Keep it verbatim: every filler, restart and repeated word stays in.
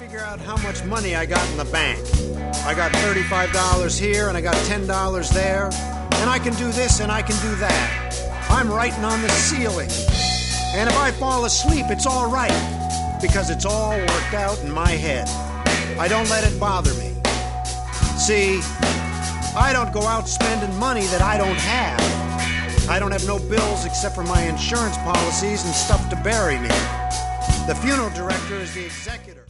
figure out how much money I got in the bank. I got thirty-five dollars here and I got ten dollars there. And I can do this and I can do that. I'm writing on the ceiling. And if I fall asleep, it's all right. Because it's all worked out in my head. I don't let it bother me. See, I don't go out spending money that I don't have. I don't have no bills except for my insurance policies and stuff to bury me. The funeral director is the executor.